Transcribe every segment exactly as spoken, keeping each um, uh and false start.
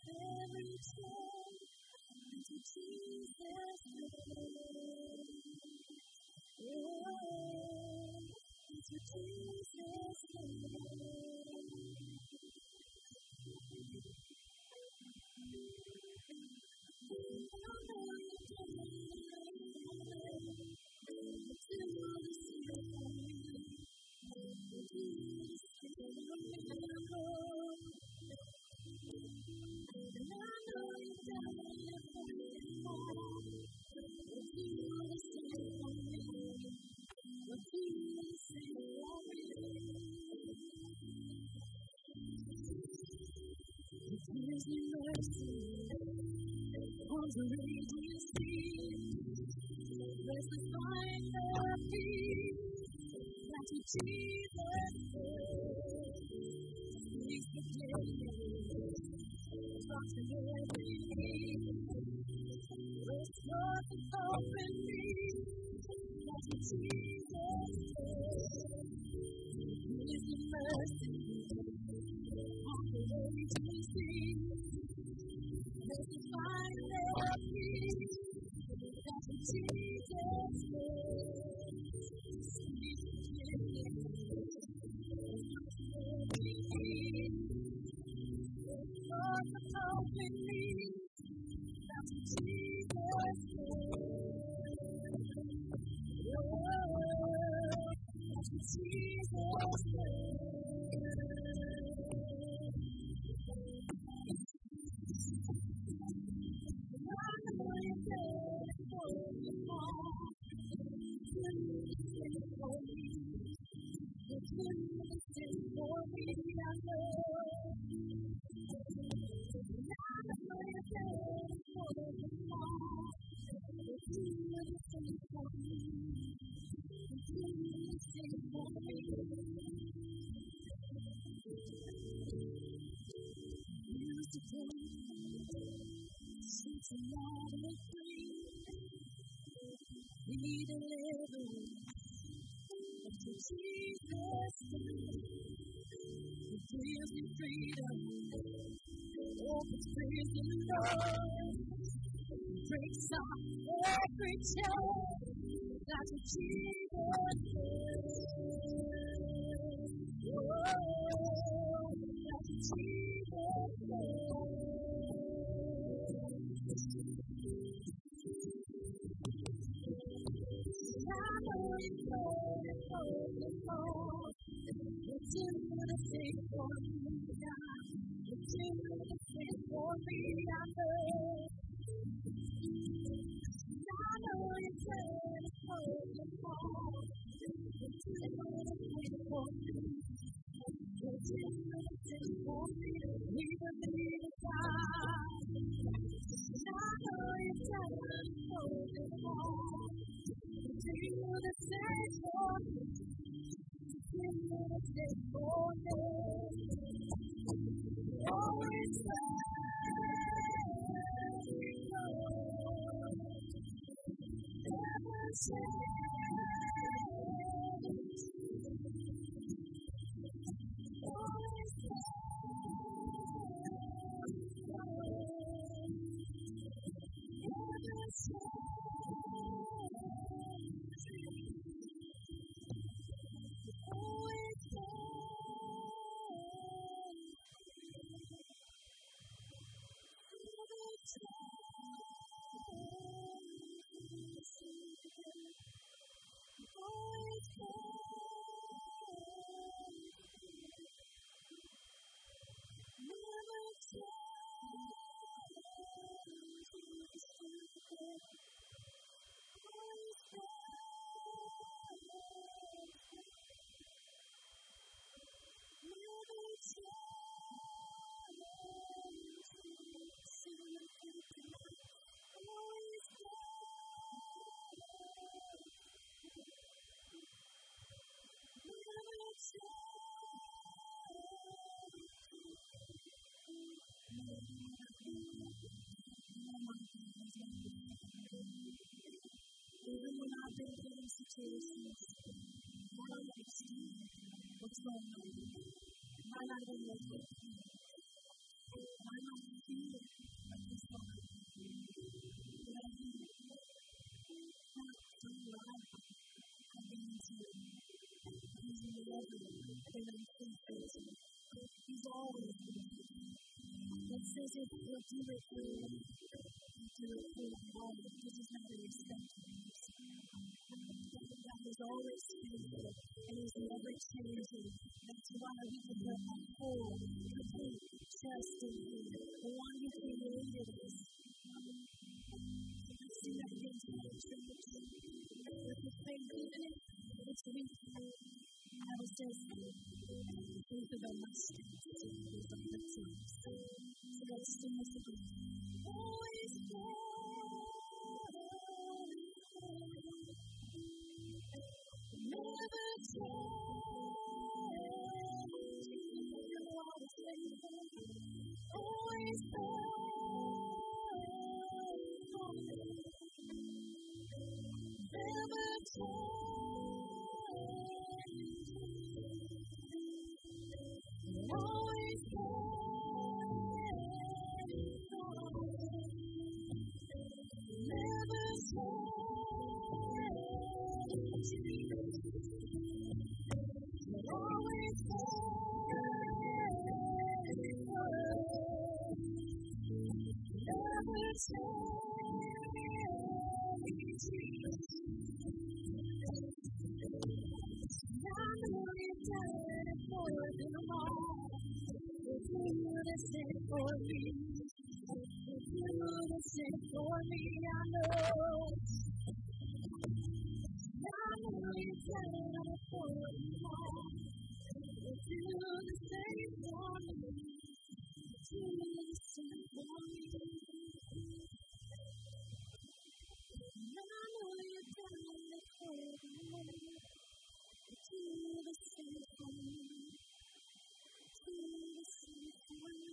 every time into Jesus' name. Oh, into Jesus' name. His mercy on the raging sea, there's the find the peace that you Jesus He's the day, talks to every need, restore the hope in me that you Jesus He's the mercy on the raging sea. There's a fire of peace that Jesus He's the king. Lord, the hope in me that Jesus Lord, that Jesus He delivers to Jesus, He gives me freedom, opens prison doors, breaks off every chain. That's what Jesus is. Oh, that's what Jesus is. I know it's all, it's all, it's all. It's you that sing for me, God. It's you that sing for me, I know. I know it's all, it's all, it's all. It's you that sing for me. It's you that sing for me. We believe in God. I know it's all, it's all, it's all. It's you that sing for me. It's you that sing for me. Oh, it's even when I've been put in situations, I don't understand what's going on. Might not even know what to do. Might not feel been unfaithful. He's always been faithful. It says if he'll do it for you, he'll do it for you all. This is not a respect of person. God is always faithful, and He's never changing. That's why we can put our whole, complete trust in Him, the one who created us. So let's sing that again tonight, church. With the faith, even if it's weak, the Bible says, faith of a mustard seed is like the trees. So let's sing this again. Always never change. You're always faithful. Always faithful. Never change. Always faithful. Never change. Always for me, for me, I know. I know you've done it for me. You do the same for me. You do the same for me. I know you've done it for me. You do the same for me. You do the same for me.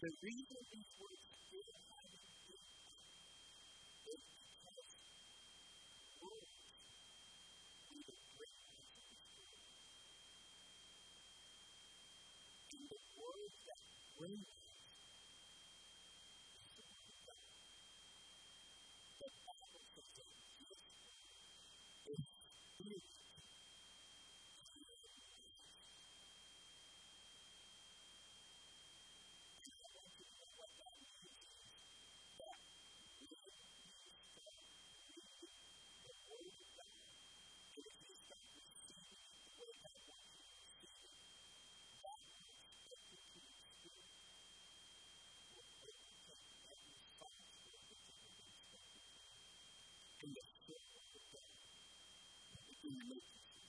The reason these words still have an impact is because words do the greatness of the Spirit. And the words that bring us the Bible says that this is spirit. In the spirit of the God, in the relationship,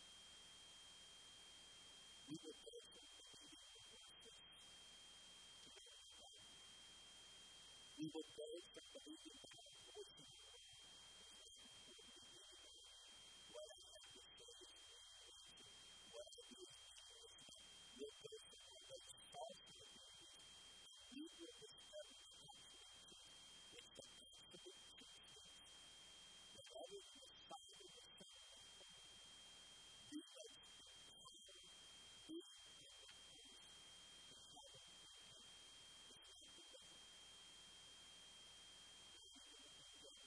we will go from believing in worship to being God. We will go from believing in our voice in the world to believing in what I have to say in worship, what I do in worship. We'll go from what those false beliefs, and we will discover the absolute truth. It's the absolute truth. Rather than the side of the sun, you let the power be in the place to have an impact. It's not the devil. It's not the devil.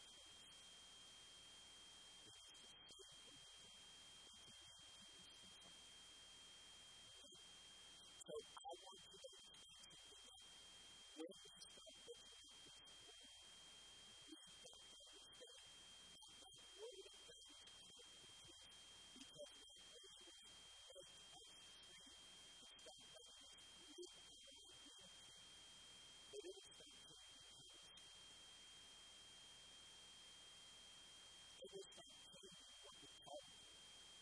It is the Spirit of the Lord that can make things happen. So I want you to understand something that when we start looking at this word, we've got to understand that that word of God is powerful because not only does it make us free to stop letting us live in our identity, but it will start changing how we speak. It will start changing what we talk about.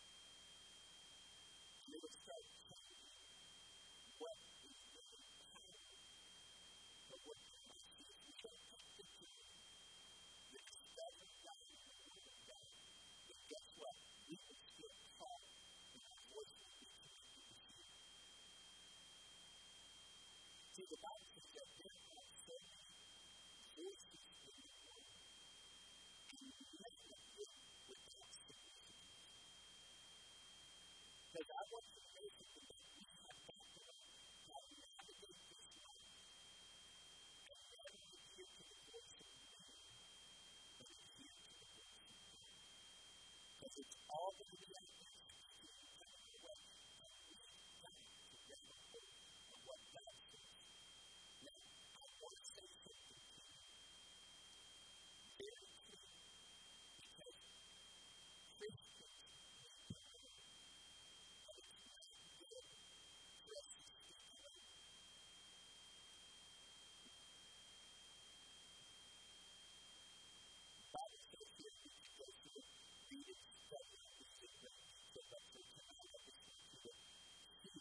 And it will start changing what we feel empowered for what we must do. We don't have to do it. The discovery God in the Word of God. But guess what? We will still talk and our voice will be connected with you. See, the Bible says that there are so many voices in the world, and many of them without significance. Because I want you to know something that we have got to learn how to navigate this life and never to hear to the voice of man, but to hear to the voice of God. Because it's all going to be out there speaking coming our way, and we've got to grab a hold of what God says. Now, I want to say something to you very clearly, because Christians need to know that it's not good for us to speak alone. The Bible says here, you can go through it, read it, study it, read it, read it. So, but for tonight, I just want you to see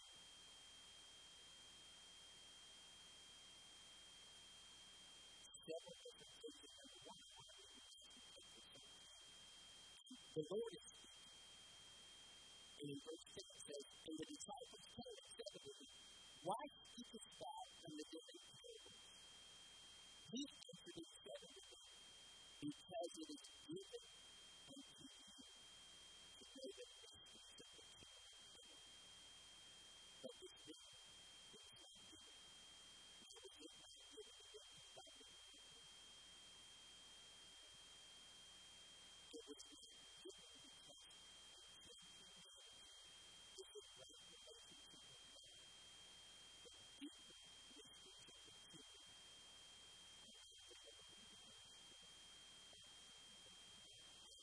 several different things. And number one, I want to read this and take this up. The Lord is speaking. And in verse six it says, and the disciples came and said to him, why speakest thou unto them in parables? He answered and said unto them, because it is given unto you to know the mysteries of the kingdom of heaven, but with them it is not given. So it is not given to them by the people. It was not given because I came to know is the right relationship with God, the deeper mysteries of the kingdom, and not the overwhelming mysteries of the kingdom of God.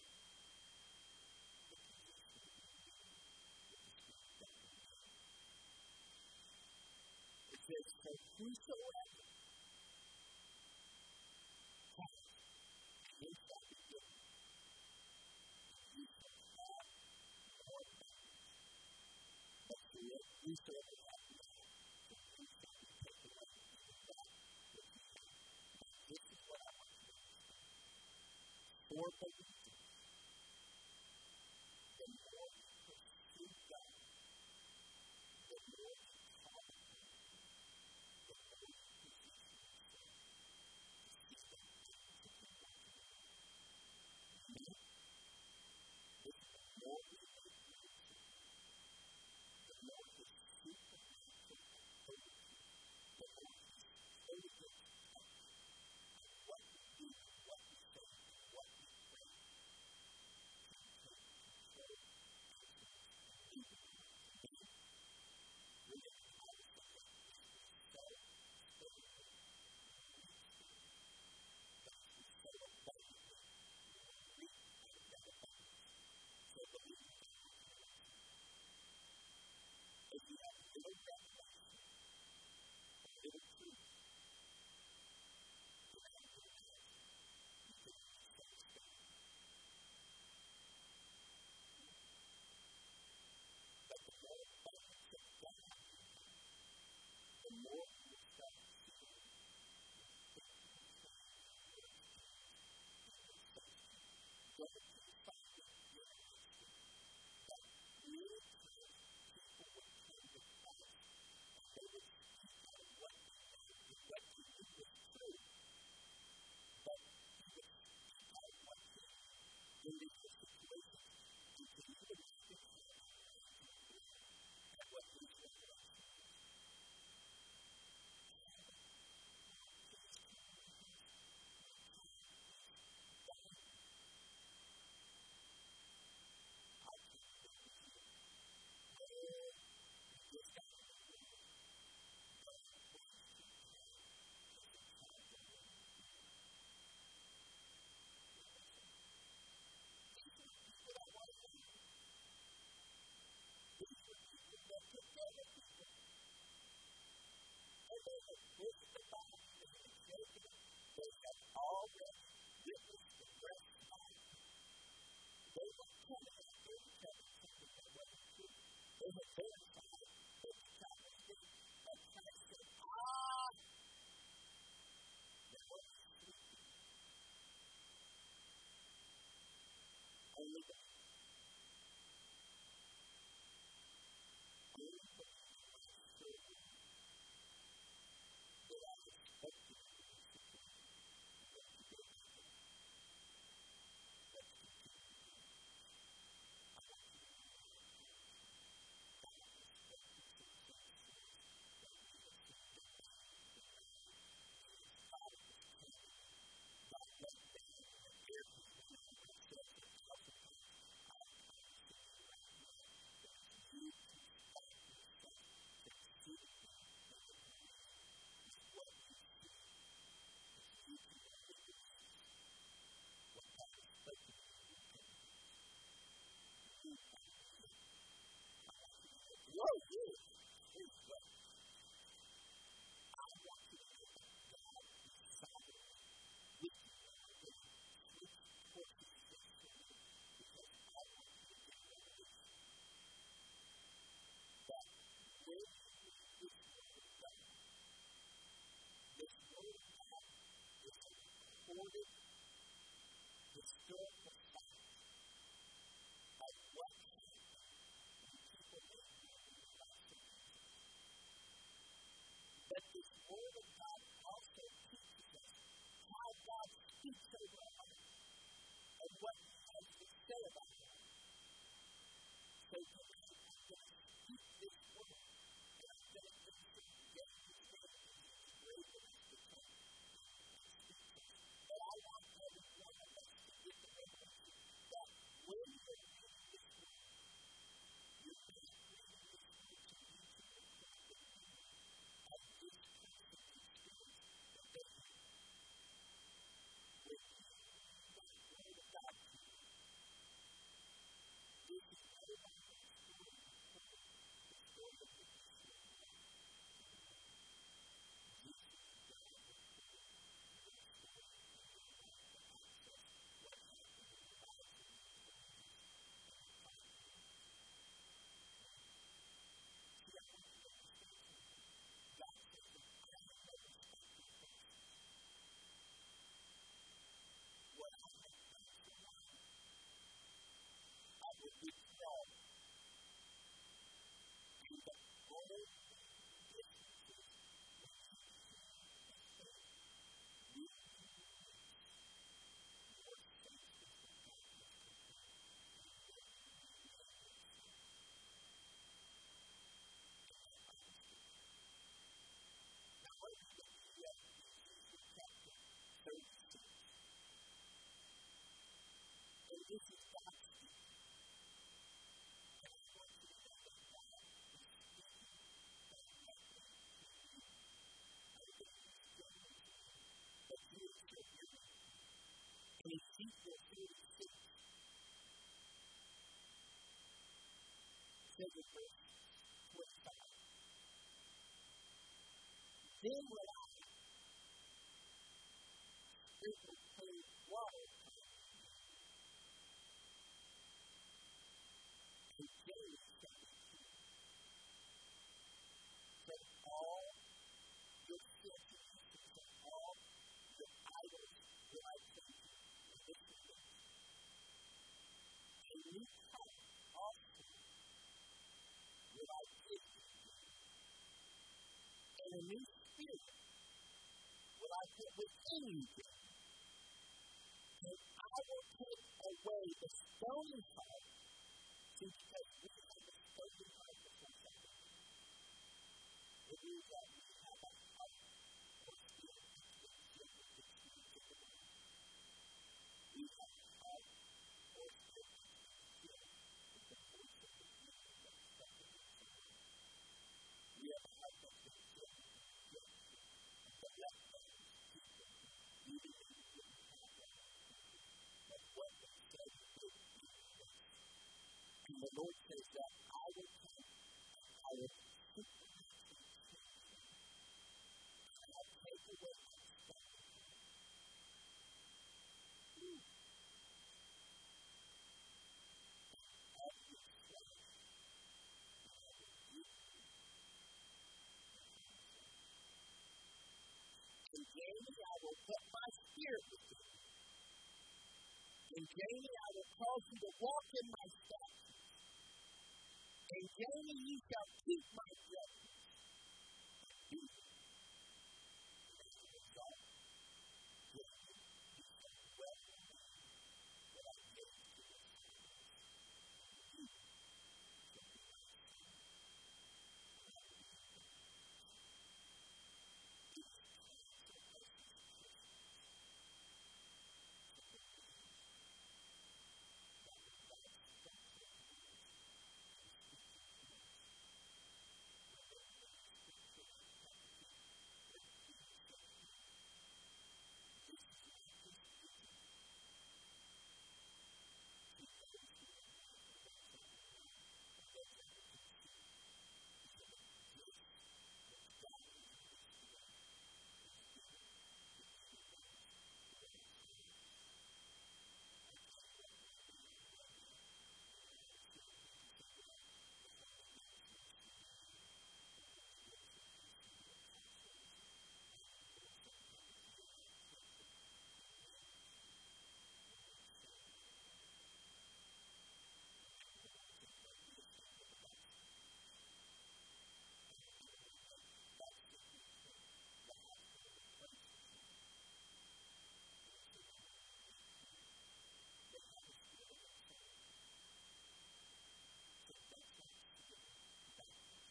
The connection between man with the Spirit of God and God. It says, for whosoever has, it shall be given, and he shall have more abundance. But whosoever hath not, from him shall be taken away even that which he hath. Now, this is what I want you to understand. For believers, the more we pursue God, the more we talk to Him, the more we possess Him. they have crucified him and taken him, they have already witnessed the rest of life. They were coming at every second something that wasn't true. They had verified that the child was dead. But Christ said, ah, they were not sleeping. Only God. Only the Lord that I expected to be situated. But today, let's continue. I want you to know I don't expect you to success that we have seen divine divine God of this kingdom. God let down and every one of you says that oftentimes I promise to you right now that you can find yourself exceedingly and abundantly with what you see. If you can release what God has spoken to you, you can release. You can release. I want you to know, whoa, you, please wait. I want you to know that God is sovereignly with you right now. Switch courses just for you because I want you to get released. That when you read this word of God, this word of God is a recorded historical fact of what happened when people lived in the last of Jesus. But this word of God also teaches us how God speaks over our life and what He has to say about our life. So tonight I'm going to speak this word and I'm going to listen to David's name as He's greater as to come and speak to us. But I want every one of us to get the revelation that when you're reading this word, you're not reading this word to you to reflect the meaning of this person's experience that they had. When you read that word of God to you, this is no longer a story recorded, the story of the history of life. This is God recording your story and your life to access what happened in the lives of these believers and the followers. See, I want you to understand something. God says that I am no respecter of persons. What I have planned for mine, I will give to all. And the only difference is when He came and said, will you release your senses that God has prepared? And will you remain with me? And I promise you. Now, what is going to be in Genesis chapter thirty-six? And this is God speaking. And I want you to know that God is speaking directly to you. I'm going to use Genesis, but you shall hear me. In Ezekiel thirty-six, it says in verse twenty-five, then will I sprinkle cold water upon you, and Jerry shall be clean. From all your filthy nations and all your idols will I cleanse you. And this is the a new covenant also will I give you, and a new spirit will I put within you, and I will take away the stony heart. See, because we have a stony heart before something. It means that we have a heart or spirit that's been filled with the truth of the word. We have a heart or spirit that's been filled with the voice of the people that accepted Him as Lord. We have a heart that's been filled with the jealousy and the leftovers people leaving in the wouldn't have that people. But what they said is even worse. And the Lord says that I will come and I will supernaturally transform you. Jamie, I will put my spirit within you. And Jamie, I will cause you to walk in my statutes. And Jamie, you shall keep my judgments. Do them. And as a result, Jamie, you shall dwell in the land that I gave to your fathers. You shall be my son, and I will be your God. These kinds of blessings and blessings from the land that will God structure and speak to you. When they when they speak to us prophecy, when Jesus said, this is my disposition to those who are mine and those that are mine, and those that are conceived. He said, this which God released today is given to everybody who understands. I can't walk with you right now, and I understand what you say, well, if I went down to the sea of Galilee, and all the rivers of peace and you are counselors, and the Lord said, come and hear my affliction, and manage me. And what he's saying is, I want to break the assignment of backsliding. And I want to make backsliding from the hospital a place of healing. And he said, I want to make you that have a spirit of infirmity, that does not feel backwards.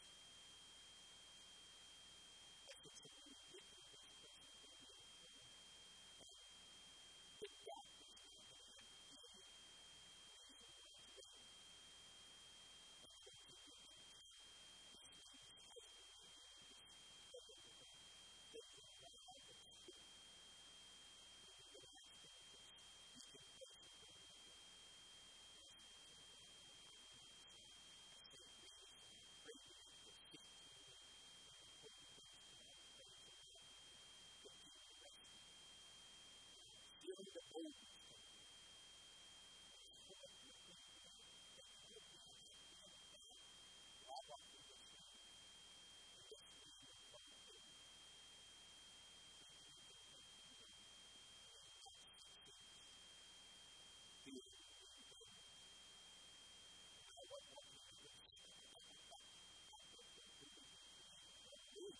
As it's a ridiculous expression for me to put on back, get backwards now, but I have healing. He's a mighty God. And I want to give you time. His name is Hasbury. Step into that. That you might have the spirit. And you can ask him a question. You can basically ask him something. And you say, I say, Jesus, I pray that you will speak to me in important things tonight. I pray for God that you will rescue me. And I feel the boldness coming on. And I feel like you're praying tonight that you will not stand back, grab onto this thing, and just stand in front of faith. And I need to pray for you in Acts sixteen. Peter was in danger. And I wasn't wanting to get distracted. I went back. I went to Peter and James and I knew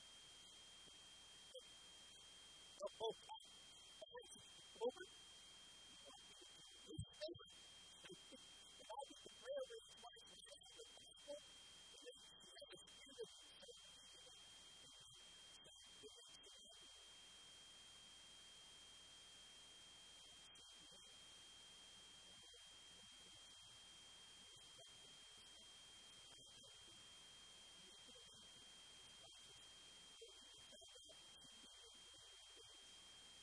that they'll both die. And I said, Lord, you want me to do this favor? And I did the prayer list twice and share the gospel. And then he had a spirit of infirmity in him. And he said, did that still happen? And I said, yes. And I went one more time. And he stepped in and he said, I know Peter. He was going to leave me. He was about to lay me down to die. He knew it. And I knew it.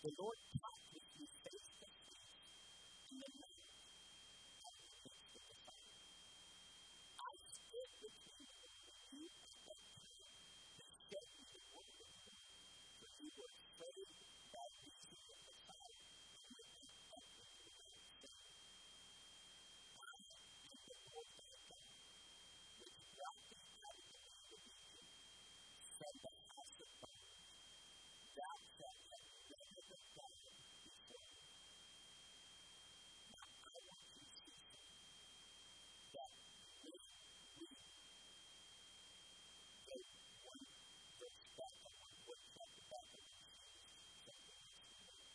The Lord talked with me face to face in the night of the midst of the fire. I stood between you and that time to show you the word of God, for you were afraid by reason of the fire and would not offer the right thing. I am the Lord thy God, which brought thee out of the land of Egypt, from the house of bondage. Thou shalt have never been God before me. Now I want you to see something, that when we go one verse back, or one book chapter back, or one chapter back,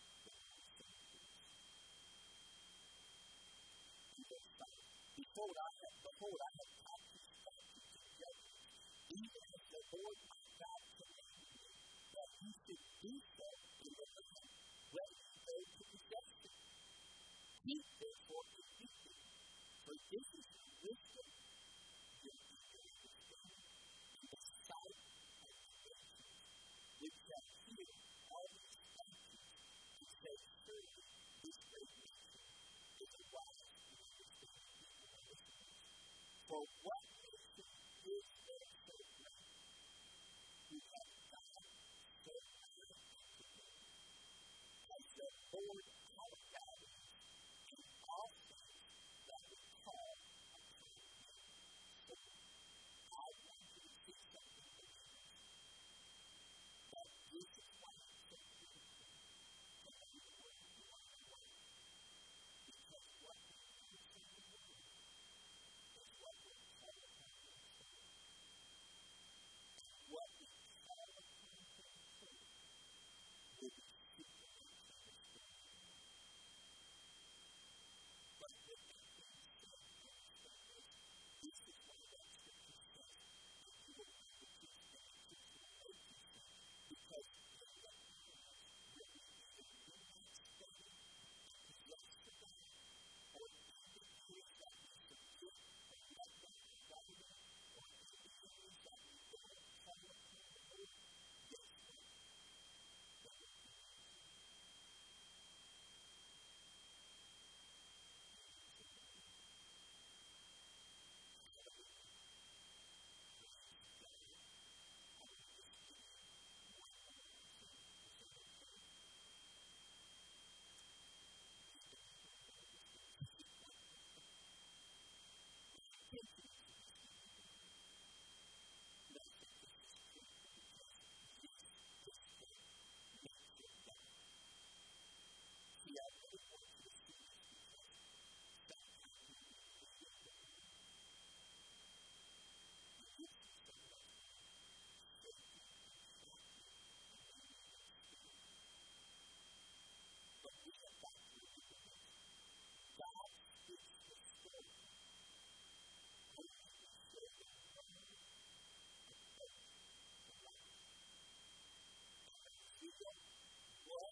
in verse five, Behold, I have, behold, I have taught you statutes and judgments, even as the Lord my God commanded me, that you should do so in the land where you go to possess it. Keep therefore condition, for this is the wisdom your understanding in the sight of the nations, which shall hear all these statutes and say, surely this great nation is a wise and understanding people of this world. For what nation is there so great, who has God so nigh unto them, as the Lord our God is, in all things that we call upon him. So I want you to see something that that this is why it's so important to know the word of God and word. Because what we understand in the word is what we call upon him for. And what we call upon him for will be supernaturally understood. But with that being said, understand this. This is why that scripture says, and you will find the two statutes and ordinances, because in the times when we either do not study and possess the land, or in the years that we forget and let them wander, or in the years that we don't call upon the Lord, guess what? That will be See, I really want you to see this because sometimes we can forget that we get to somebody safety and safety and we need to understand. But we have got to remember this. God speaks his story only to show the permanent and purpose of life. And when you don't walk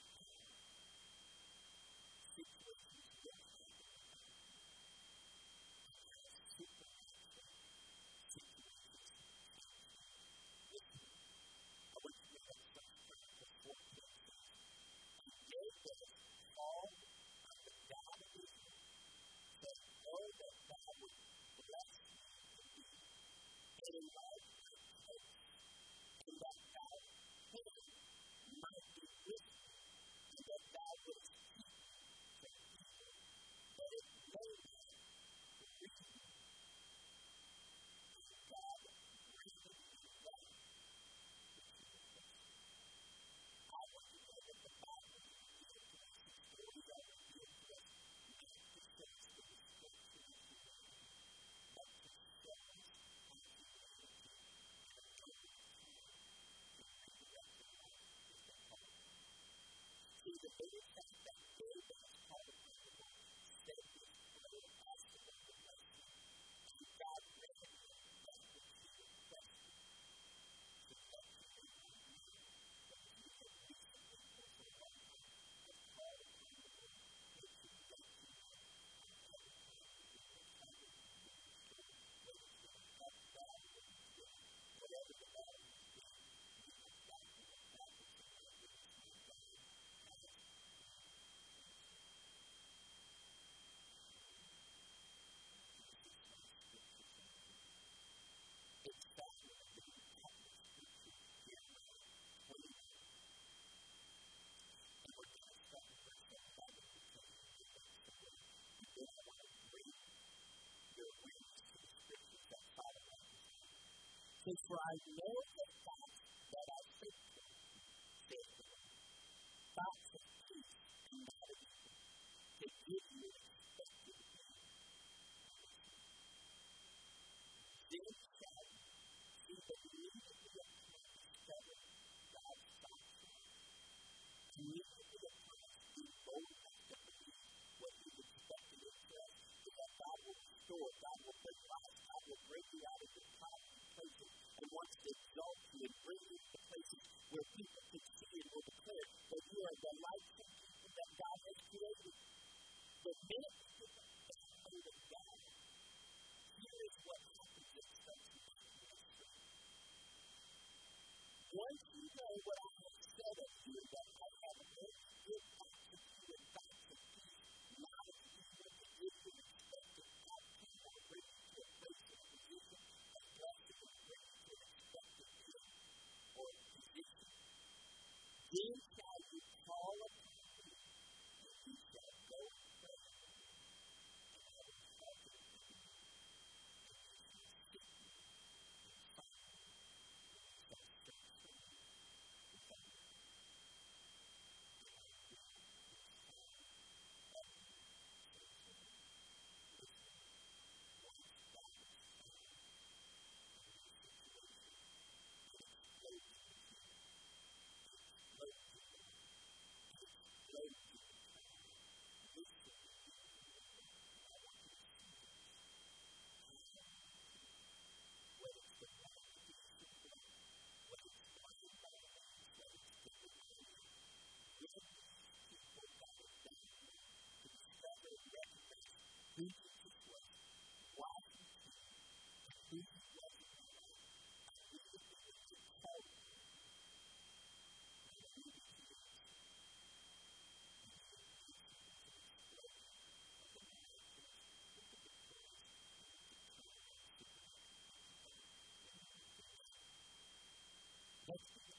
situations don't happen automatically. Because supernatural situations happen. Listen, I want you to look at First Chronicles fourteen says, and Jabez called on the God of Israel, saying, oh, that thou would bless me indeed, and enlarge my coast, and that thy hand might be with me, and that thou wouldest keep me from evil, that if no man read me, and God breathed in life into the person. I want you to know that the Bible revealed to us, the stories are revealed to us, not to send us to destruction and humanity, but to show us how humanity and an endless time in resurrection life is to come upon. See, the very fact that Jabez called upon the Lord, said this prayer, asked the Lord to bless him, and God granted him that which he requested, suggests to me right now that if you have recently or for a long time have called upon the Lord, that today tonight and every time you get your Bible, get your story, whether it's been a tough battle, whether it's been whatever the battle has been, you have got to look back and say, my goodness, my God says, for I know the thoughts that I think for you, says the Lord. Thoughts of peace and not of evil, to give you an expected end. Then shall you see the immediately upon discover God's thoughts. Immediately upon being bold enough to believe what He's expecting of us, is that God will restore, God will bring life, God will bring you out of your poverty places and wants to exalt you and bring you to places where people can see and will declare that you are the delightful people that God has created. The minute you get the download of God, here is what happens in such a ministry. Once you know what I have said of you, that I have a very good thoughts of you and thoughts of peace, not of evil, to give you an expected outcome or bring you to a place of position of blessing or bring you to an expected good or position. Then shall you call upon me, and you shall go and pray, and I will call you to me, and you shall seek me and find me, and you shall search for me with all your heart. And I will respond of you, says the Lord. Listen, once God responds in your situation, it explodes in the future. It explodes in the life. It explodes in the time. Listen, I want you to see this. Whether it's the right to do something, whether it's flying by the winds, whether it's different ideas, when these people got it down here to discover and recognize who Jesus was, why he came, and who he was in their life, I really began to tell them that who he is. And he increasingly can explode of the miraculous, with the victorious, with the turnaround supernatural activity in your life. Let's begin.